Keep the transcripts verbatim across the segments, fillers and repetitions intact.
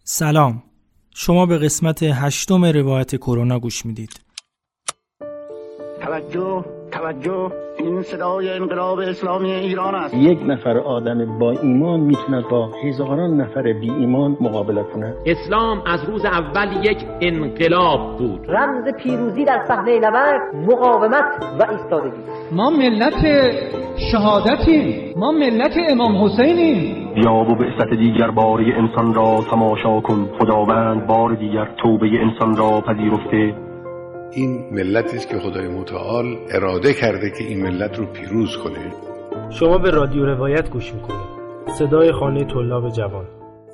سلام، شما به قسمت هشتم روایت کرونا گوش میدید. توجه توجه این صدای انقلاب اسلامی ایران است. یک نفر آدم با ایمان میتونه با هزاران نفر بی ایمان مقابله کنه. اسلام از روز اول یک انقلاب بود. رمز پیروزی در صحنه نبرد مقاومت و ایستادگی. ما ملت شهادتیم، ما ملت امام حسینیم. بیا و بعثت دیگر باری انسان را تماشا کن، خداوند بار دیگر توبه انسان را پذیرفته. این ملتی است که خدای متعال اراده کرده که این ملت رو پیروز کنه. شما به رادیو روایت گوش میکنید، صدای خانه طلاب جوان.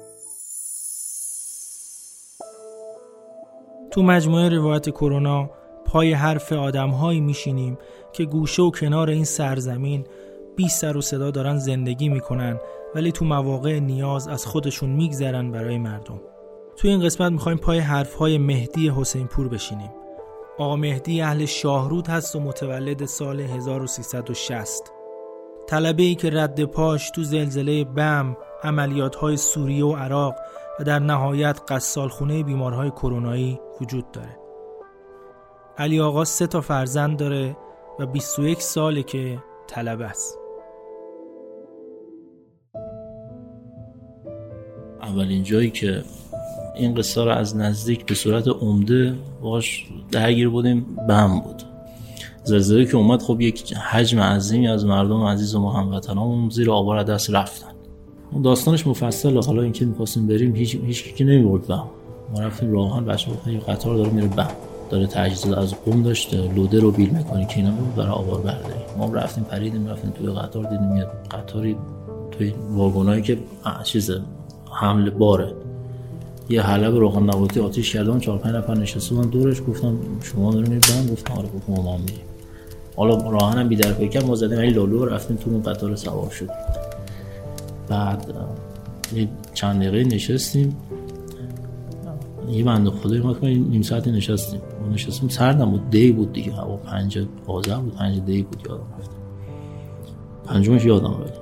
تو مجموعه روایت کرونا پای حرف آدم‌هایی میشینیم که گوشه و کنار این سرزمین بی سر و صدا دارن زندگی میکنن، ولی تو مواقع نیاز از خودشون میگذرن برای مردم. تو این قسمت میخوایم پای حرف‌های مهدی حسین پور بشینیم. آقا مهدی اهل شاهرود هست و متولد سال هزار و سیصد و شصت. طلبه‌ای که رد پاش تو زلزله بم، عملیات‌های سوریه و عراق و در نهایت قصالخونه بیمارهای کرونایی وجود داره. علی آقا سه تا فرزند داره و بیست و یک ساله که طلبه است. اولین جایی که این قصه رو از نزدیک به صورت عمده باش درگیر بودیم بم بود. زلزله که اومد خب یک حجم عظیمی از مردم عزیز و هموطنامون زیر آوار از دست رفتن. اون داستانش مفصله، حالا اینکه می‌خواستیم بریم هیچ هیچ کی نمی‌برد بم. ما رفتیم راهن، بچه‌ها یه قطار داره میره بم. داره تجهیزات از قم داشته، لوده رو بیل می‌کنه که اینا برای آوار برداری. ما رفتیم پریدیم رفتیم توی قطار، دیدیم یه قطاری توی واگنایی که چیز حمل باره، یه حلب روغن نباتی آتیش کردن، چهار پنج نفر نشسته بودن دورش. گفتم شما دارین میرید بم؟ گفتم آره. گفتم ما میریم. حالا راهنم بی در پیکر ما زدیم این لالو رفتیم تو اون قطار سوار شدیم. بعد یه چند دقیقه نشستیم، یه بنده خدایی ما نیم ساعتی نشستیم. ما نشستیم سردم بود، دی بود دیگه، هوا پنج آذر بود، پنج دی بود یادم رفت. پنجمش یادم رفت.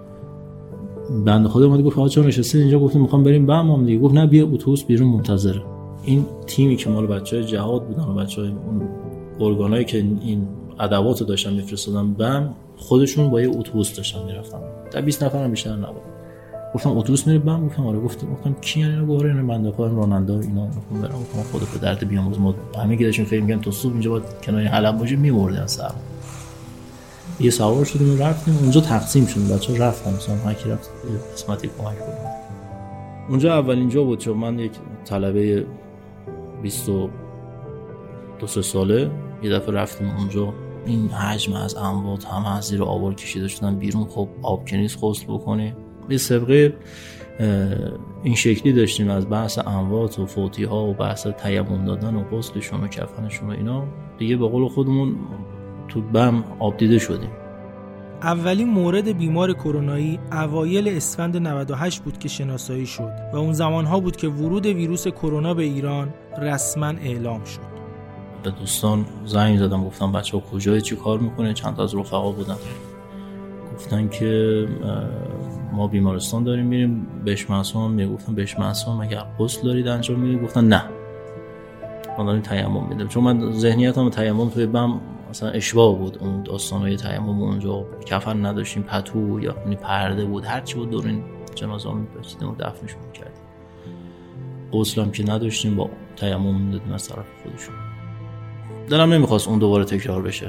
بنده خدا اومد گفت آقا چرا نشستین اینجا؟ گفتیم میخوام بریم بم. هم دیگه گفت نه بیا اتوبوس بیرون منتظره. این تیمی که مال بچهای جهاد بودن و بچهای اون ارگانایی که این ادواتو داشتن میفرستادن بم، خودشون با یه اتوبوس داشتن میرفتن. تا بیست نفر هم بیشتر نبود. گفتم اتوبوس میره بم؟ گفتم آره. گفتم گفتم کی اینا؟ گفت اینا بنده خدا راننده اینا. گفتم برام گفتم خدا به درد بیاموز، ما همه که داشتیم فکر می‌کردیم تو صبح اینجا با کنار حلب باشه می‌مردن سر. یه سوار شدیم و رفتیم اونجا، تقسیم شدیم بچه‌ها رفتن، مثلا هر کی رفت قسمتی کمک کنه. اونجا اولین جا بود چون من یک طلبه بیست و دو ساله یه دفعه رفتیم اونجا. این حجم از اموات همه از زیر آوار کشیده شدن بیرون. خب آب که نیست غسل بکنی. یه سابقه این شکلی داشتیم از بحث اموات و فوتی‌ها و بحث تیمم دادن و غسلشون و کفنشون و اینا. دیگه به قول خودمون تو بم آب دیده شدیم. اولین مورد بیمار کرونایی اوایل اسفند نود و هشت بود که شناسایی شد و اون زمانها بود که ورود ویروس کرونا به ایران رسما اعلام شد. به دوستان زنگ زدم گفتم بچه‌ها کجای چی کار میکنه؟ چند تا از رفقا بودن گفتن که ما بیمارستان داریم میریم بهش معصوم. میگفتم بهش معصوم مگر غسل دارید انجام میدید؟ گفتن نه ما داریم تیمم میدیم. چون من ذهنیتم تیمم توی بم مثلا اشباح بود، اون داستانای تیمم اونجا کفن نداشتیم، پتو یا اون پرده بود، هر چی بود دور این جنازه ها می‌بچیدیم و دفنشون می‌کردیم. غسل هم که نداشتیم، با تیمم میدادیم از طرف خودشون. دلم نمیخواست اون دوباره تکرار بشه.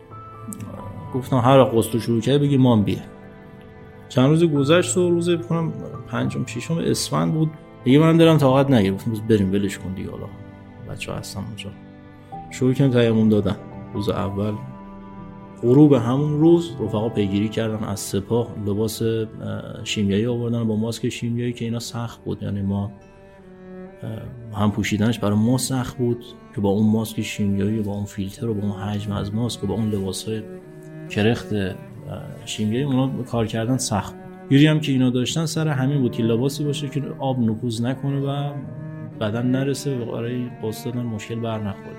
گفتم هر غسل شروع کرد بگی ما هم بیا. چند روز گذشت و روز بکنم پنجم ششم اسفند بود دیگه، من دلم طاقت نگرفت. گفتم بریم ولش کن دیگه، حالا بچه‌ها هستن اونجا. شروع کردن تیمم دادن. روز اول غروب همون روز رفقا پیگیری کردن از سپاه، لباس شیمیایی آوردن با ماسک شیمیایی که اینا سخت بود، یعنی ما هم پوشیدنش برای ما سخت بود که با اون ماسک شیمیایی و با اون فیلتر و با اون حجم از ماسک و با اون لباسای کرخت شیمیایی اونا کار کردن سخت بود. یوری هم که اینا داشتن سر همین بود که لباسی باشه که آب نفوذ نکنه و بدن نرسه و برای غسل دادن مشکل بر نخوره.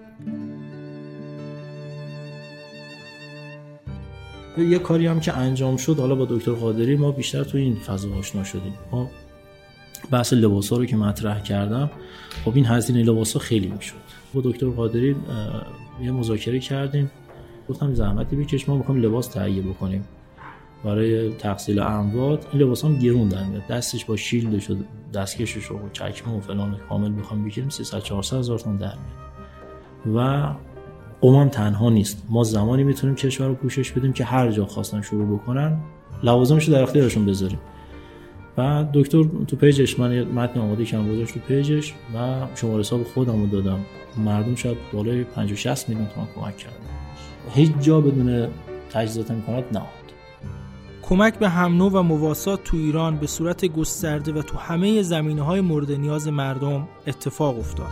یه کاری هم که انجام شد، حالا با دکتر قادری ما بیشتر تو این فضا آشنا شدیم. ما بحث لباسا رو که مطرح کردم، خب این هزینه لباسا خیلی میشد. با دکتر قادری یه مذاکره کردیم، گفتم زحمتی بکش، ما میخوایم لباس تهیه بکنیم برای تغسیل اموات. این لباس هم گرون در میاد، دستش با شیلدش و دستکشش و چکمه و فلان کامل بخوام بگیریم سیصد چهارصد هزار تومان در میاد. و قم تنها نیست، ما زمانی میتونیم کشور رو پوشش بدیم که هر جا خواستن شروع بکنن لوازمش رو در اختیارشون بذاریم. و دکتر تو پیجش من متن آماده کردم گذاشت تو پیجش و شماره حساب خودم رو دادم. مردم شاید بالای پنجاه شصت میلیون تومان کمک کردن. هیچ جا بدون تجهیزات امکانات نبود. کمک به هم نوع و مواسات تو ایران به صورت گسترده و تو همه زمینه‌های مورد نیاز مردم اتفاق افتاد.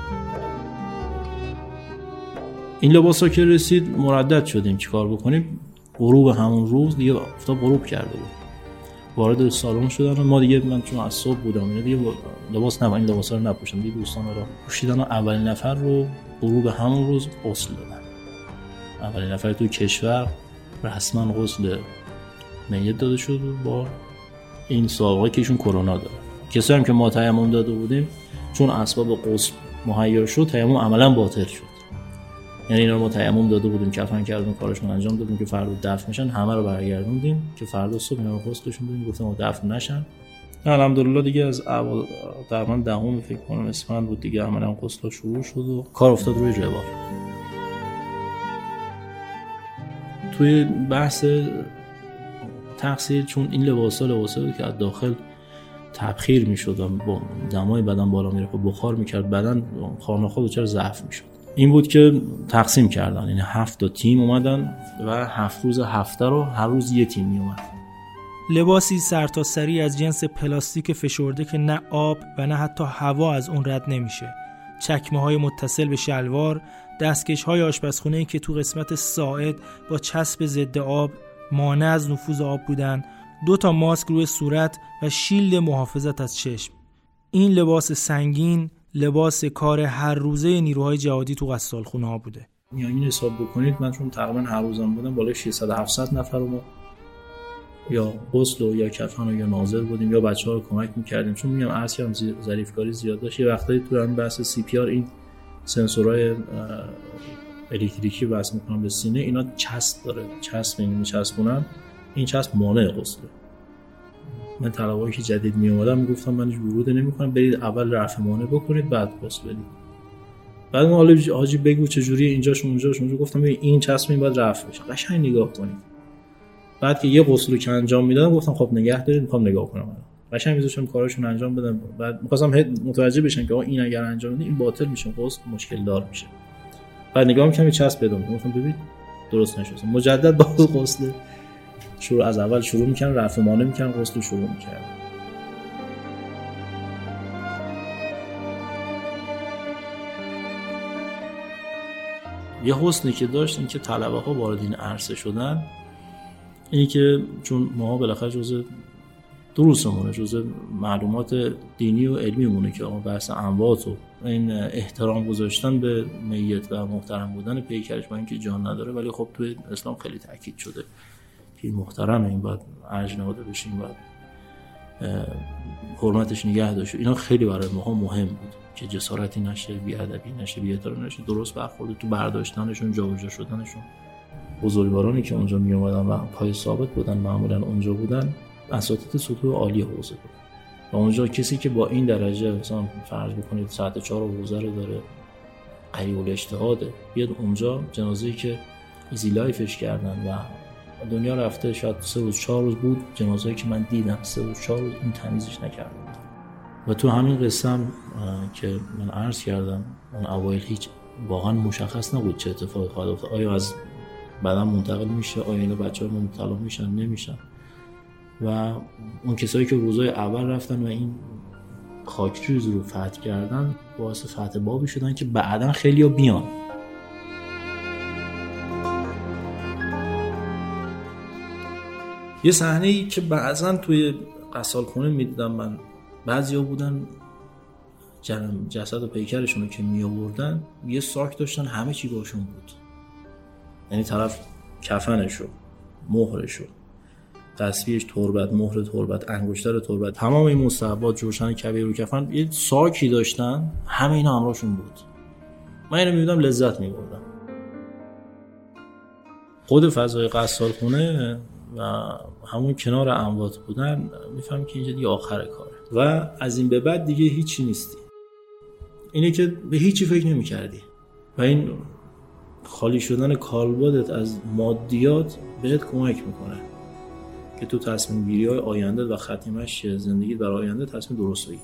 این لباسا که رسید مردد شدیم چیکار بکنیم. غروب همون روز دیگه آفتاب غروب کرده بود، وارد سالن شدن. ما دیگه من چون از صبح بودم اینا دیگه لباس نه، این لباسا رو نپوشیدم، دیگه دوستان رو پوشیدن و اولین نفر رو غروب همون روز غسل دادن. اولین نفر تو کشور رسما غسل میت داده شد با این سابقه که ایشون کرونا داره. کسایی هم که ما تیمم داده بودیم چون اسباب غسل مهیا شد تیمم عملا باطل شد. یعنی اینا رو ما تیمم داده بودیم، کفن کردیم، کارشون انجام دادیم که فردا دفن میشن، همه رو برگردوندیم که فردا صبح اینا رو غسلشون بدیم، گفتم دفن نشن. الحمدلله دیگه از اول تقریبا دهم فکر کنم اسفند بود دیگه عملا غسل شروع شد و کار افتاد روی روال. توی بحث تغسیل چون این لباسا لباسا بود که از داخل تبخیر میشد و با دمای بدن بالا میرفت و بخار میکرد، بدن خانه خود دچار ضعف میشد. این بود که تقسیم کردن، یعنی هفت تا تیم اومدن و هفت روز هفته رو هر روز یه تیم میومد. لباسی سرتاسری از جنس پلاستیک فشرده که نه آب و نه حتی هوا از اون رد نمیشه. چکمه های متصل به شلوار، دستکش های آشپزخونه‌ای که تو قسمت ساعد با چسب ضد آب مانع از نفوذ آب بودن، دو تا ماسک روی صورت و شیلد محافظت از چشم. این لباس سنگین لباس کار هر روزه نیروهای جهادی تو غسالخونه ها بوده. یا این حساب بکنید من چون تقریبا هر روزم بودم بالای ششصد هفتصد نفر رو ما یا غسل و یا کفن و یا ناظر بودیم یا بچه‌ها رو کمک می‌کردیم. چون میگم عرض کردم ظریفکاری زیاد داشت. یه وقتایی تو همین بحث سی پی آر این سنسورهای الکتریکی وصل می‌کنن به سینه، اینا چسب داره، چسب این می‌چسبونن، این چسب مانع غسله. من طلبایی که جدید می اومدم میگفتم من هیچ ورود نمی‌کنم، برید اول رفع مانع بکنید بعد غسل بدید. بعد ما حالا حاجی بگو چه جوریه اینجاش اونجاش اونجا، گفتم این چسب این باید رفع بشه، قشنگ نگاه کنید. بعد که یه غسل رو که انجام میدادم گفتم خب نگه دارید می‌خوام نگاه کنم. قشنگ میذاشتم کاراشون انجام بدم. بعد می‌خواستم متوجه بشن که آقا این اگر انجام بدید این باطل میشه، غسل مشکل دار میشه. بعد نگاه می‌کردم چسب بدم، گفتم ببین درست نشد. مجدد باز غسل شروع از اول شروع می‌کردن، رفع مانع می‌کردن، غسل شروع می‌کردن. یه حسنی که داشت این که طلبه ها وارد این عرصه شدن، اینی که چون ما بالاخره جزء دروسمونه، جزء معلومات دینی و علمی مونه که ما بحث اموات و این احترام گذاشتن به میت و محترم بودن پیکرش با اینکه جان نداره، ولی خب توی اسلام خیلی تاکید شده که محترم این باید ارج نهاده بشه، این باید حرمتش نگه داشته. اینا خیلی برای ما مهم بود که جسارتی نشه، بی‌ادبی نشه، بی‌احترامی نشه، درست برخورد تو برداشتنشون، جابجا شدنشون. بزرگوارانی که اونجا می اومدن و پای ثابت بودن معمولا اونجا بودن اساتید سطوح عالی حوزه بود. و اونجا کسی که با این درجه مثلا فرض بکنید ساعت چهار حوزه رو داره، قریب الاجتهاده، بیاد اونجا جنازه‌ای که ایزی لایفش کردن و دنیا رفته شاید سه روز چهار روز بود، جنازه‌ای که من دیدم سه روز چهار روز این تمیزش نکردن. و تو همین قسم که من عرض کردم اون اوایل هیچ واقعا مشخص نبود چه اتفاقی خواهد افتاد، آیا از بدن منتقل میشه، آیا اینا بچه‌ها مبتلا میشن نمیشن. و اون کسایی که روزای اول رفتن و این خاکریز رو فتح کردن باعث فتح بابی شدن که بعداً خیلی‌ها بیان. یه صحنه‌ای که بعضاً توی غسالخونه می‌دیدم من، بعضیا بودن جسد و پیکرشون رو که می آوردن یه ساک داشتن همه چی باشون بود، یعنی طرف کفنشو، مهرشو، تصویرش، تربت، مهر تربت، انگشتر تربت، تمام این مستحبات، جوشن کبیر و کفن، یه ساکی داشتن، همه اینا همراهشون بود. من اینو می‌بینم لذت می‌بردم. خود فضای غسالخونه و همون کنار اموات بودن میفهمی که اینجا دیگه آخر کاره و از این به بعد دیگه هیچی نیستی. اینه که به هیچی فکر نمی‌کردی و این خالی شدن کالبدت از مادیات بهت کمک میکنه که تو تصمیم گیری های آینده و ختیمش زندگی برای آینده تصمیم درست بگیری.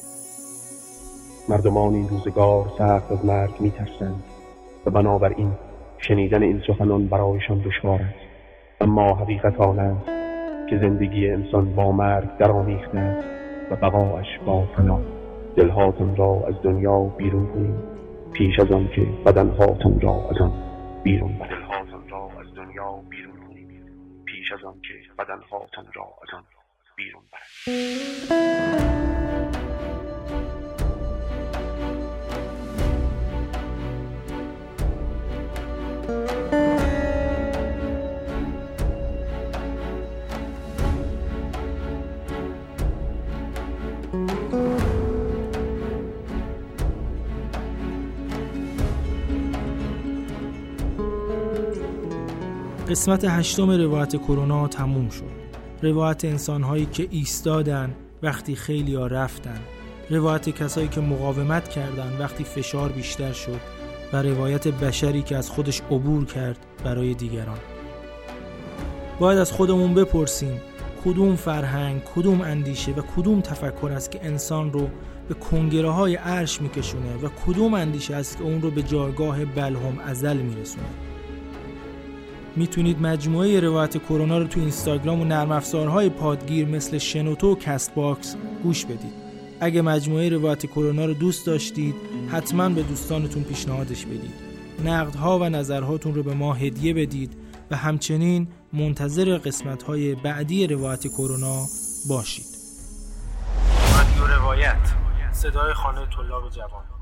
مردمان این روزگار سخت از مرگ میترسند و بنابراین شنیدن این سخنان برایشان دشوار است، اما حقیقت آن است که زندگی انسان با مرگ درآمیخته است و بقایش با فنا. دلهاتون را از دنیا بیرون کنید پیش از آن که بدنهاتون را از آن بیرون برید. دلهاتون را از دنیا بیرون کنید پیش از آن که بدنهاتون را از آن بیرون برید. قسمت هشتم روایت کرونا تموم شد. روایت انسان‌هایی که ایستادن وقتی خیلی‌ها رفتن، روایت کسایی که مقاومت کردن وقتی فشار بیشتر شد و روایت بشری که از خودش عبور کرد برای دیگران. باید از خودمون بپرسیم کدوم فرهنگ، کدوم اندیشه و کدوم تفکر است که انسان رو به کنگره‌های عرش میکشونه و کدوم اندیشه است که اون رو به جایگاه بلهم ازل میرسونه. میتونید مجموعه روایت کرونا رو تو اینستاگرام و نرم افزارهای پادگیر مثل شنوتو و کست باکس گوش بدید. اگه مجموعه روایت کرونا رو دوست داشتید حتما به دوستانتون پیشنهادش بدید. نقدها و نظرهاتون رو به ما هدیه بدید و همچنین منتظر قسمت‌های بعدی روایت کرونا باشید. رادیو روایت، صدای خانه طلاب جوان.